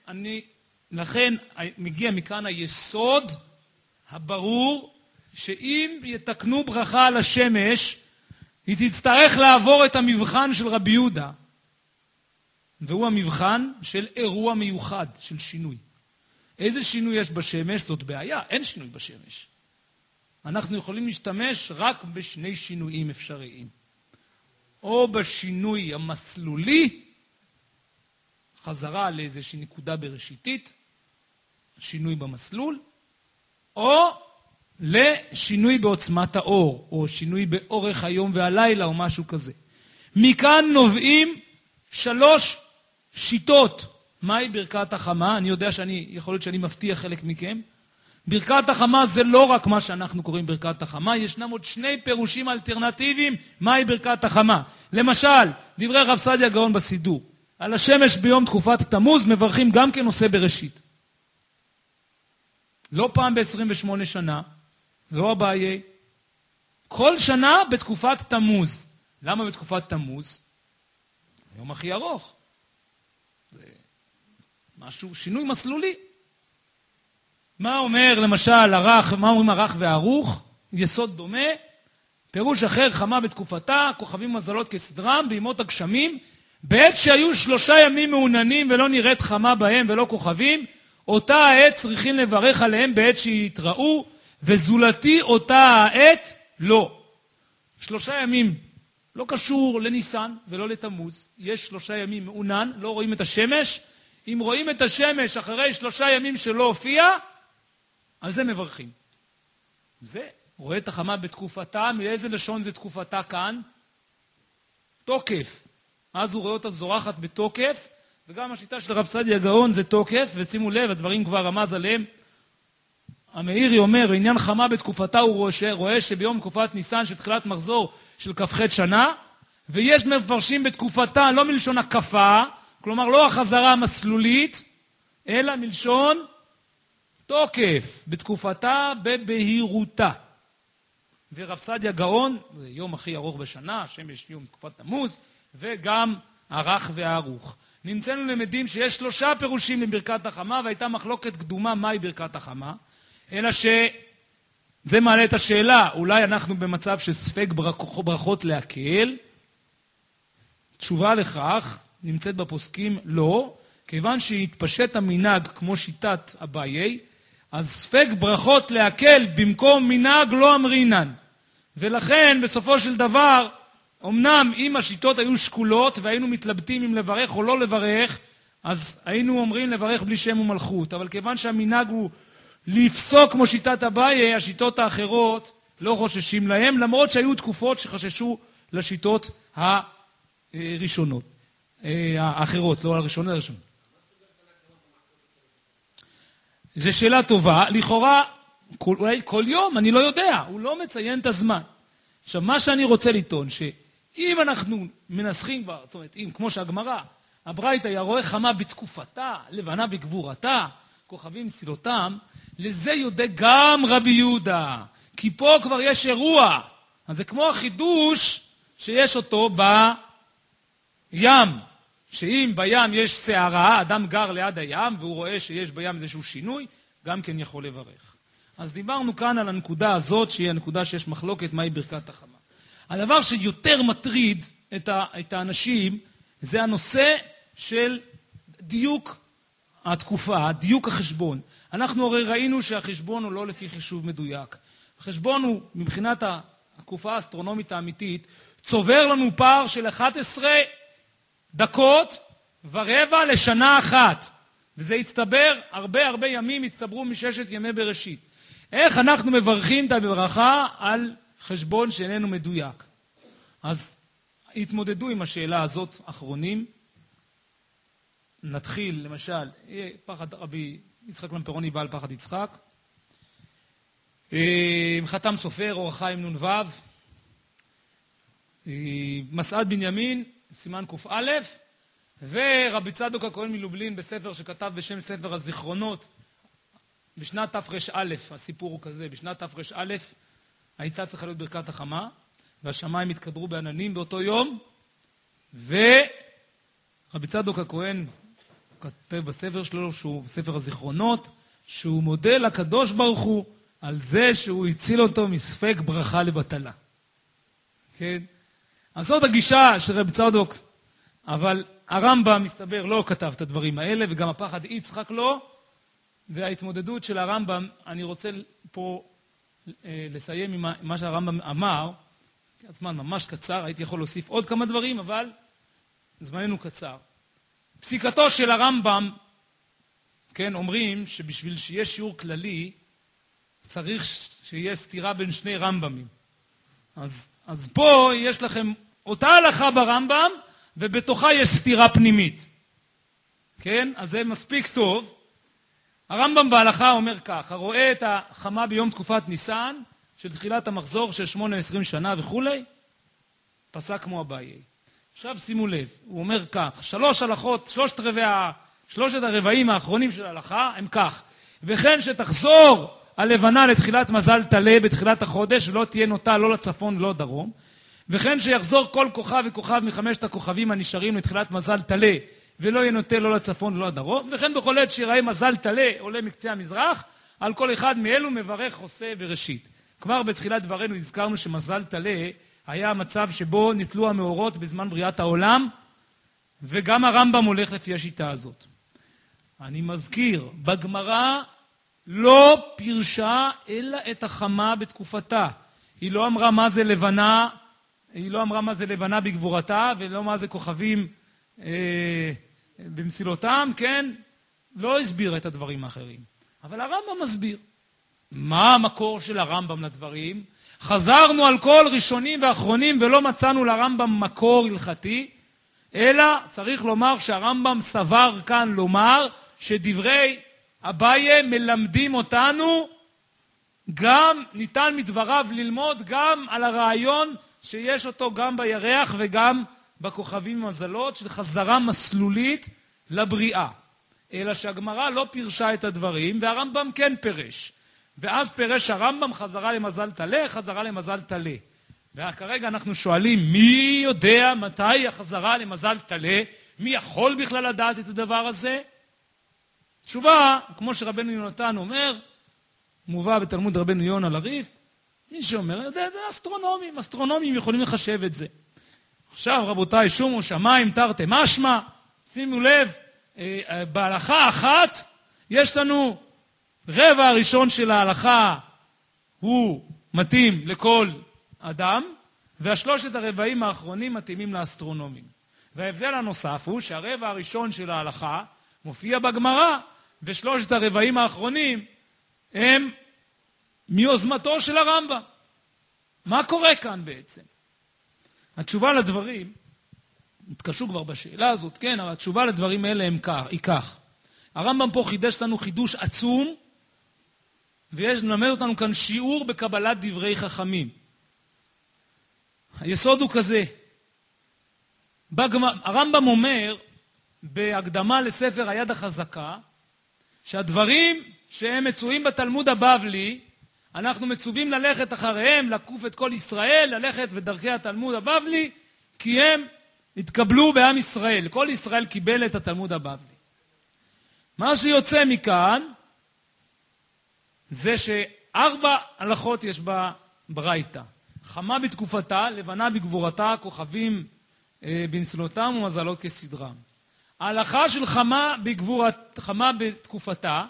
מגיע מכאן היסוד הברור, שאם יתקנו ברכה על השמש, היא תצטרך לעבור את המבחן של רבי יהודה. והוא המבחן של אירוע מיוחד, של שינוי. איזה שינוי יש בשמש? זאת בעיה, אין שינוי בשמש. אנחנו יכולים להשתמש רק בשני שינויים אפשריים. או בשינוי המסלולי, חזרה לאיזושהי נקודה בראשיתית, שינוי במסלול, או לשינוי בעוצמת האור, או שינוי באורך היום והלילה, או משהו כזה. מכאן נובעים 3 שיטות. מהי ברכת החמה? אני יודע יכול להיות שאני מבטיח חלק מכם. ברכת החמה זה לא רק מה שאנחנו קוראים ברכת החמה, ישנם עוד 2 פירושים אלטרנטיביים מהי ברכת החמה. למשל, דברי רב סעדיה גאון בסידור. על השמש ביום תקופת תמוז מברכים גם כן עושה בראשית. לא פעם ב-28 שנה, לא אביי, כל שנה בתקופת תמוז. למה בתקופת תמוז? היום הכי ארוך. זה משהו, שינוי מסלולי. מה אומר למשל ערך, מה אומרים ערך וערוך? יסוד דומה. פירוש אחר, חמה בתקופתה, כוכבים מזלות כסדרם, בימות הגשמים, בעת שהיו 3 ימים מעוננים ולא נראית חמה בהם ולא כוכבים, אותה העת צריכים לברך עליהם בעת שיתראו, וזולתי אותה העת לא. 3 ימים לא קשור לניסן ולא לתמוז. יש 3 ימים מעונן, לא רואים את השמש. אם רואים את השמש אחרי 3 ימים שלא הופיע, על זה מברכים. זה רואה את החמה בתקופתה. מאיזה לשון זה תקופתה כאן? תוקף. אז הוא רואה אותה זורחת בתוקף, וגם השיטה של רב סעדיה גאון זה תוקף, ושימו לב, הדברים כבר רמז עליהם. המאירי אומר, בעניין חמה בתקופתה הוא רואה שביום תקופת ניסן של תחילת מחזור של כ"ח שנה, ויש מפרשים בתקופתה לא מלשון הקפה, כלומר לא החזרה המסלולית, אלא מלשון תוקף, בתקופתה בבהירותה. ורב סעדיה גאון, זה יום הכי ארוך בשנה, השמש יום תקופת תמוז, וגם ערך וערוך. נמצאנו למדים שיש 3 פירושים לברכת החמה, והייתה מחלוקת קדומה מהי ברכת החמה, אלא שזה מעלה את השאלה, אולי אנחנו במצב של ספק ברכות להקל? תשובה לכך נמצאת בפוסקים לא, כיוון שהתפשט המנהג כמו שיטת אביי, אז ספק ברכות להקל במקום מנהג לא אמרינן. ולכן בסופו של דבר, אמנם אם השיטות היו שקולות והיינו מתלבטים אם לברך או לא לברך, אז היינו אומרים לברך בלי שם ומלכות. אבל כיוון שהמנהג הוא לפסוק כמו שיטת אביי, השיטות האחרות לא חוששים להם, למרות שהיו תקופות שחששו לשיטות הראשונות. האחרות, לא הראשונות, הראשונות. זו שאלה טובה. לכאורה, אולי כל יום, אני לא יודע, הוא לא מציין את הזמן. עכשיו, מה שאני רוצה לטעון, שאם אנחנו מנסחים, זאת אומרת, אם, כמו שהגמרא, הברייתא היה רואה חמה בתקופתה, לבנה בגבורתה, כוכבים סילותם, לזה יודע גם רבי יהודה, כי פה כבר יש אירוע. אז זה כמו החידוש שיש אותו בים, שאם בים יש שערה, אדם גר ליד הים, והוא רואה שיש בים איזשהו שינוי, גם כן יכול לברך. אז דיברנו כאן על הנקודה הזאת, שהיא הנקודה שיש מחלוקת, מהי ברכת החמה. הדבר שיותר מטריד את האנשים, זה הנושא של דיוק התקופה, דיוק החשבון. אנחנו הרי ראינו שהחשבון הוא לא לפי חישוב מדויק. החשבון הוא, מבחינת התקופה האסטרונומית האמיתית, צובר לנו פער של 11 דקות ורבע לשנה אחת. וזה הצטבר, הרבה ימים הצטברו מששת ימי בראשית. איך אנחנו מברכים את הברכה על חשבון שאיננו מדויק? אז התמודדו עם השאלה הזאת אחרונים. נתחיל, למשל, פחד רבי יצחק למפרוני בעל פחד יצחק. חתם סופר, אור החיים נ"ו. מסעד בנימין, סימן ק"א. ורבי צדוק הכהן מלובלין בספר שכתב בשם ספר הזיכרונות, בשנת תר"א, הסיפור הוא כזה, בשנת תר"א הייתה צריכה להיות ברכת החמה, והשמיים התקדרו בעננים באותו יום, ורבי צדוק הכהן כתב בספר שלו, שהוא ספר הזיכרונות, שהוא מודה לקדוש ברוך הוא על זה שהוא הציל אותו מספק ברכה לבטלה. כן? אז זאת הגישה של רבי צדוק, אבל הרמב"ם מסתבר לא כתב את הדברים האלה, וגם הפחד יצחק לא, וההתמודדות של הרמב"ם, אני רוצה פה לסיים עם מה שהרמב"ם אמר, הזמן ממש קצר, הייתי יכול להוסיף עוד כמה דברים, אבל זמננו קצר. פסיקתו של הרמב"ם, כן, אומרים שבשביל שיהיה שיעור כללי, צריך שיהיה סתירה בין 2 רמב"מים. אז פה יש לכם אותה הלכה ברמב"ם, ובתוכה יש סתירה פנימית. כן? אז זה מספיק טוב. הרמב"ם בהלכה אומר כך, הרואה את החמה ביום תקופת ניסן, של תחילת המחזור של 8-20 שנה וכו', פסק כמו אביי. עכשיו שימו לב, הוא אומר כך, שלושת הרבעים האחרונים של ההלכה הם כך, וכן שתחזור הלבנה לתחילת מזל תלה בתחילת החודש, ולא תהיה נוטה לא לצפון ולא דרום, וכן שיחזור כל כוכב וכוכב מחמשת הכוכבים הנשארים לתחילת מזל תלה, ולא יהיה נוטה לא לצפון ולא דרום, וכן בכל עת שיראה מזל תלה עולה מקצה המזרח, על כל אחד מאלו מברך עושה בראשית. כבר בתחילת דברנו הזכרנו שמזל תלה היה המצב שבו נתלו המאורות בזמן בריאת העולם, וגם הרמב"ם הולך לפי השיטה הזאת. אני מזכיר, בגמרא לא פירשה אלא את החמה בתקופתה. היא לא אמרה מה זה לבנה, בגבורתה, ולא מה זה כוכבים במסילותם, כן? לא הסביר את הדברים האחרים. אבל הרמב"ם מסביר. מה המקור של הרמב"ם לדברים? חזרנו על כל ראשונים ואחרונים ולא מצאנו לרמב"ם מקור הלכתי, אלא צריך לומר שהרמב"ם סבר כאן לומר שדברי אביי מלמדים אותנו, גם ניתן מדבריו ללמוד גם על הרעיון שיש אותו גם בירח וגם בכוכבים ומזלות, של חזרה מסלולית לבריאה. אלא שהגמרא לא פירשה את הדברים, והרמב"ם כן פירש. ואז פירש הרמב"ם חזרה למזל תלה, חזרה למזל תלה. וכרגע אנחנו שואלים, מי יודע מתי החזרה למזל תלה? מי יכול בכלל לדעת את הדבר הזה? תשובה, כמו שרבנו יונתן אומר, מובא בתלמוד רבנו יונה לריף, מי שאומר, זה אסטרונומים, אסטרונומים יכולים לחשב את זה. עכשיו רבותיי, שומו שמיים תרתי משמע, שימו לב, בהלכה אחת יש לנו רבע הראשון של ההלכה הוא מתאים לכל אדם, והשלושת הרבעים האחרונים מתאימים לאסטרונומים. וההבדל הנוסף הוא שהרבע הראשון של ההלכה מופיע בגמרא, ושלושת הרבעים האחרונים הם מיוזמתו של הרמב"ם. מה קורה כאן בעצם? התשובה לדברים, התקשו כבר בשאלה הזאת, כן, אבל התשובה לדברים האלה היא כך. הרמב"ם פה חידש לנו חידוש עצום, ויש ללמד אותנו כאן שיעור בקבלת דברי חכמים. היסוד הוא כזה. הרמב"ם אומר, בהקדמה לספר היד החזקה, שהדברים שהם מצויים בתלמוד הבבלי, אנחנו מצווים ללכת אחריהם, לקוף את כל ישראל, ללכת בדרכי התלמוד הבבלי, כי הם התקבלו בעם ישראל. כל ישראל קיבל את התלמוד הבבלי. מה שיוצא מכאן, זה שארבע הלכות יש בברייתא. חמה בתקופתה, לבנה בגבורתה, כוכבים בנסלותם ומזלות כסדרם. ההלכה של חמה בתקופתה,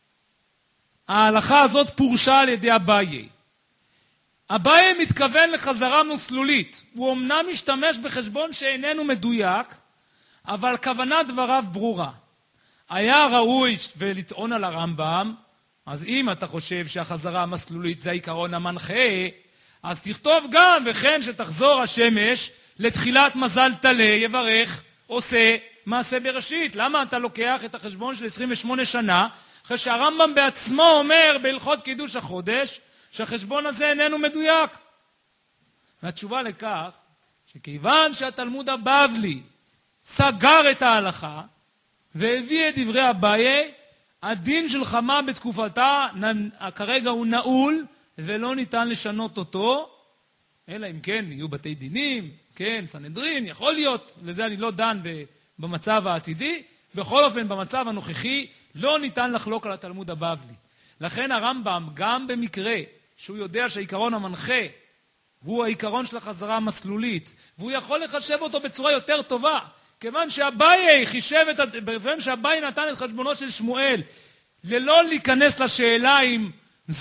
ההלכה הזאת פורשה על ידי אביי. אביי מתכוון לחזרה מסלולית. הוא אמנם משתמש בחשבון שאיננו מדויק, אבל כוונת דבריו ברורה. היה ראוי ולטעון על הרמב"ם, אז אם אתה חושב שהחזרה המסלולית זה העיקרון המנחה, אז תכתוב גם, וכן שתחזור השמש לתחילת מזל תלה, יברך, עושה מעשה בראשית. למה אתה לוקח את החשבון של 28 שנה, אחרי שהרמב"ם בעצמו אומר בהלכות קידוש החודש, שהחשבון הזה איננו מדויק? והתשובה לכך, שכיוון שהתלמוד הבבלי סגר את ההלכה, והביא את דברי אביי, הדין של חמה בתקופתה כרגע הוא נעול, ולא ניתן לשנות אותו, אלא אם כן יהיו בתי דינים, כן, סנהדרין, יכול להיות, לזה אני לא דן במצב העתידי, בכל אופן במצב הנוכחי לא ניתן לחלוק על התלמוד הבבלי. לכן הרמב"ם, גם במקרה שהוא יודע שהעיקרון המנחה הוא העיקרון של החזרה המסלולית, והוא יכול לחשב אותו בצורה יותר טובה, כיוון שאביי שאביי נתן את חשבונו של שמואל, ללא להיכנס לשאלה אם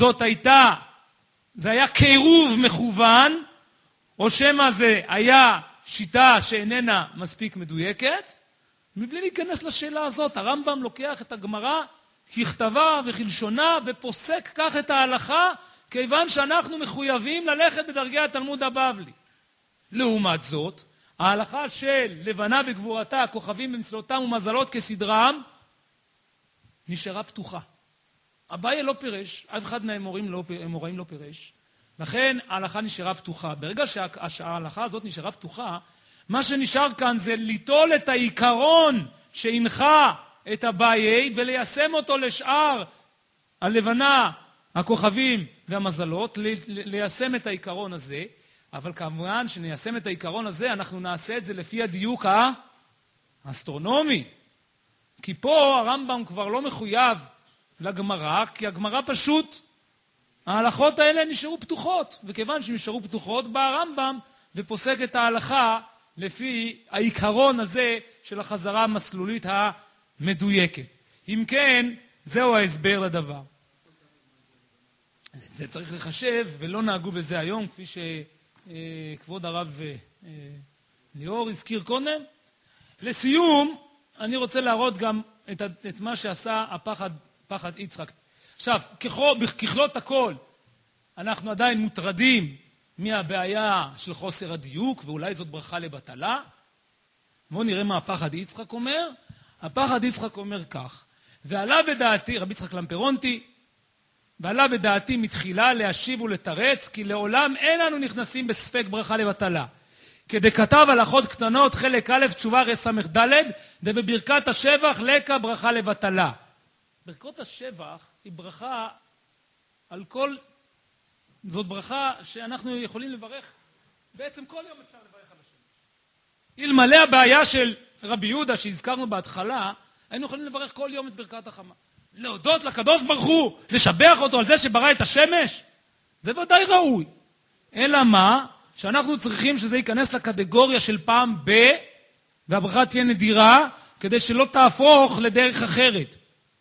זה היה קירוב מכוון, או שמה זה היה שיטה שאיננה מספיק מדויקת, מבלי להיכנס לשאלה הזאת, הרמב"ם לוקח את הגמרא ככתבה וכלשונה, ופוסק כך את ההלכה, כיוון שאנחנו מחויבים ללכת בדרגי התלמוד הבבלי. לעומת זאת, ההלכה של לבנה בגבורתה, כוכבים במסלותם ומזלות כסדרם, נשארה פתוחה. אביי לא פירש, אף אחד מהאמוראים לא פירש, לכן ההלכה נשארה פתוחה. ברגע שההלכה הזאת נשארה פתוחה, מה שנשאר כאן זה ליטול את העיקרון שהנחה את אביי וליישם אותו לשאר הלבנה, הכוכבים והמזלות, ליישם את העיקרון הזה, אבל כמובן שניישם את העיקרון הזה, אנחנו נעשה את זה לפי הדיוק האסטרונומי. כי פה הרמב"ם כבר לא מחויב לגמרא, כי הגמרא פשוט, ההלכות האלה נשארו פתוחות, וכיוון שנשארו פתוחות, בא הרמב"ם ופוסק את ההלכה לפי העיקרון הזה של החזרה המסלולית המדויקת. אם כן, זהו ההסבר לדבר. זה צריך לחשב, ולא נהגו בזה היום, כפי שכבוד הרב ליאור הזכיר קודם. לסיום, אני רוצה להראות גם את מה שעשה פחד יצחק. עכשיו, ככלות הכל, אנחנו עדיין מוטרדים מהבעיה של חוסר הדיוק, ואולי זאת ברכה לבטלה. בואו נראה מה הפחד יצחק אומר. הפחד יצחק אומר כך, ועלה בדעתי, רבי יצחק למפרונטי, ועלה בדעתי מתחילה להשיב ולתרץ, כי לעולם אין לנו נכנסים בספק ברכה לבטלה. כדכתב הלכות קטנות, חלק א', תשובה רס"ד, ובברכת השבח לקה ברכה לבטלה. ברכות השבח היא ברכה על כל, זאת ברכה שאנחנו יכולים לברך, בעצם כל יום אפשר לברך על השם. אלמלא הבעיה של רבי יהודה שהזכרנו בהתחלה, היינו יכולים לברך כל יום את ברכת החמה. להודות לקדוש ברוך הוא, לשבח אותו על זה שברא את השמש, זה ודאי ראוי. אלא מה? שאנחנו צריכים שזה ייכנס לקטגוריה של פעם ב, והברכה תהיה נדירה, כדי שלא תהפוך לדרך אחרת.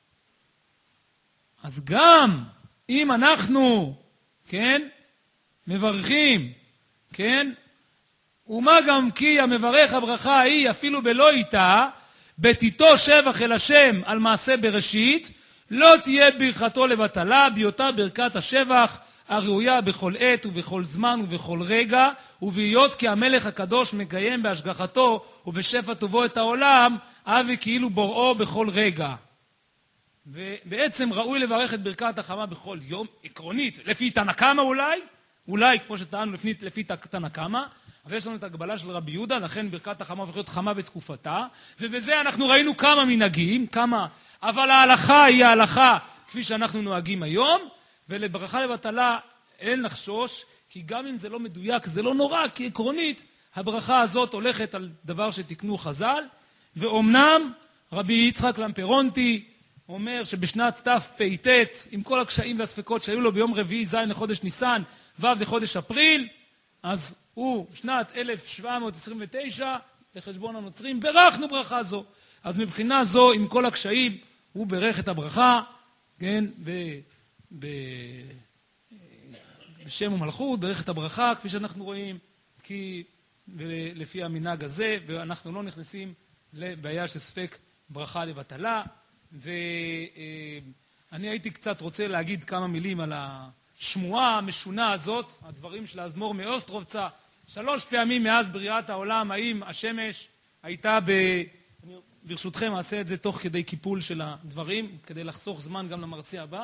אז גם אם אנחנו, כן, מברכים, כן, ומה גם כי המברך הברכה ההיא אפילו בלא איתה, בתיתו שבח אל השם על מעשה בראשית, לא תהיה ברכתו לבטלה, בהיותה ברכת השבח הראויה בכל עת ובכל זמן ובכל רגע, ובהיות כי המלך הקדוש מקיים בהשגחתו ובשפע טובו את העולם, אבי כאילו בוראו בכל רגע. ובעצם ראוי לברך את ברכת החמה בכל יום, עקרונית, לפי תנא קמא אולי כמו שטענו לפי תנא קמא, אבל יש לנו את הגבלה של רבי יהודה, לכן ברכת החמה הופכת להיות חמה בתקופתה, ובזה אנחנו ראינו כמה מנהגים, אבל ההלכה היא ההלכה כפי שאנחנו נוהגים היום, ולברכה לבטלה אין לחשוש, כי גם אם זה לא מדויק, זה לא נורא, כי עקרונית הברכה הזאת הולכת על דבר שתקנו חז"ל, ואומנם רבי יצחק למפרונטי אומר שבשנת תפ"ט, עם כל הקשיים והספקות שהיו לו ביום רביעי ז' לחודש ניסן, ו' לחודש אפריל, אז הוא שנת 1729, לחשבון הנוצרים, ברכנו ברכה זו. אז מבחינה זו, עם כל הקשיים, הוא ברך את הברכה, כן, בשם ומלכות, ברך את הברכה, כפי שאנחנו רואים, כי לפי המנהג הזה, ואנחנו לא נכנסים לבעיה של ספק ברכה לבטלה. ואני הייתי קצת רוצה להגיד כמה מילים על השמועה המשונה הזאת, הדברים של האדמו"ר מאוסטרובצה, 3 פעמים מאז בריאת העולם, האם השמש הייתה ברשותכם אעשה את זה תוך כדי קיפול של הדברים, כדי לחסוך זמן גם למרצה הבא.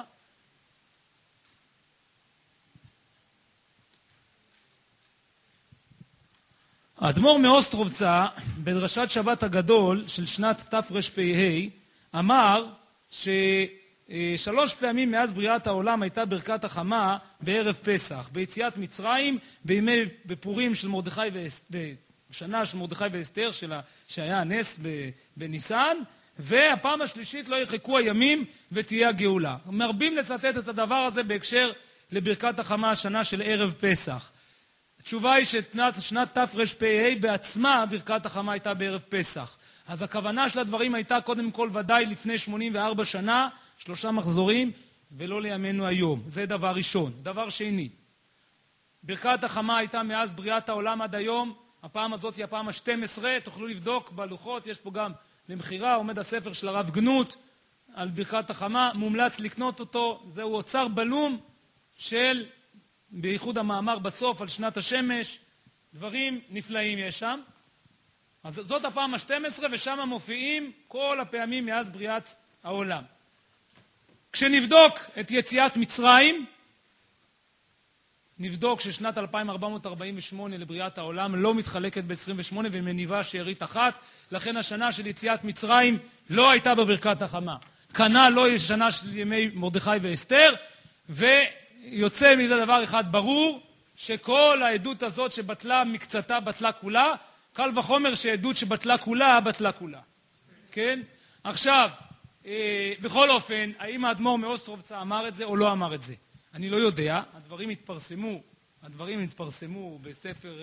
האדמו"ר מאוסטרובצה, בדרשת שבת הגדול של שנת תרפ"ה, אמר ש3 פעמים מאז בריאת העולם הייתה ברכת החמה בערב פסח, ביציאת מצרים, בפורים של מרדכי בשנה של מרדכי ואסתר שהיה הנס בניסן, והפעם השלישית לא ירחקו הימים ותהיה הגאולה. מרבים לצטט את הדבר הזה בהקשר לברכת החמה השנה של ערב פסח. התשובה היא ששנת תרפ"ה בעצמה ברכת החמה הייתה בערב פסח. אז הכוונה של הדברים הייתה קודם כל ודאי לפני 84 שנה, 3 מחזורים, ולא לימינו היום. זה דבר ראשון. דבר שני, ברכת החמה הייתה מאז בריאת העולם עד היום, הפעם הזאת היא הפעם ה-12, תוכלו לבדוק בלוחות, יש פה גם למחירה, עומד הספר של הרב גנות על ברכת החמה, מומלץ לקנות אותו, זהו אוצר בלום של, בייחוד המאמר בסוף על שנת השמש, דברים נפלאים יש שם. אז זאת הפעם ה-12 ושם מופיעים כל הפעמים מאז בריאת העולם. כשנבדוק את יציאת מצרים, נבדוק ששנת 2448 לבריאת העולם לא מתחלקת ב-28 ומניבה שארית אחת, לכן השנה של יציאת מצרים לא הייתה בברכת החמה. כנ"ל לא שנה של ימי מרדכי ואסתר, ויוצא מזה דבר אחד ברור, שכל העדות הזאת שבטלה מקצתה בטלה כולה, קל וחומר שעדות שבטלה כולה, בטלה כולה. כן? עכשיו, בכל אופן, האם האדמו"ר מאוסטרובצה אמר את זה או לא אמר את זה? אני לא יודע, הדברים התפרסמו בספר,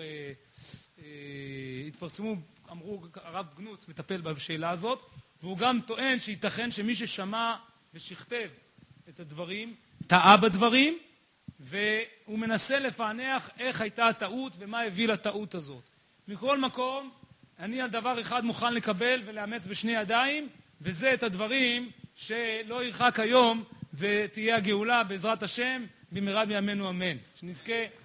אמרו, הרב גנות מטפל בשאלה הזאת, והוא גם טוען שייתכן שמי ששמע ושכתב את הדברים, טעה בדברים, והוא מנסה לפענח איך הייתה הטעות ומה הביא לטעות הזאת. מכל מקום, אני על דבר אחד מוכן לקבל ולאמץ בשני ידיים, וזה את הדברים שלא ירחק היום ותהיה הגאולה בעזרת השם במהרה בימינו אמן. שנזכה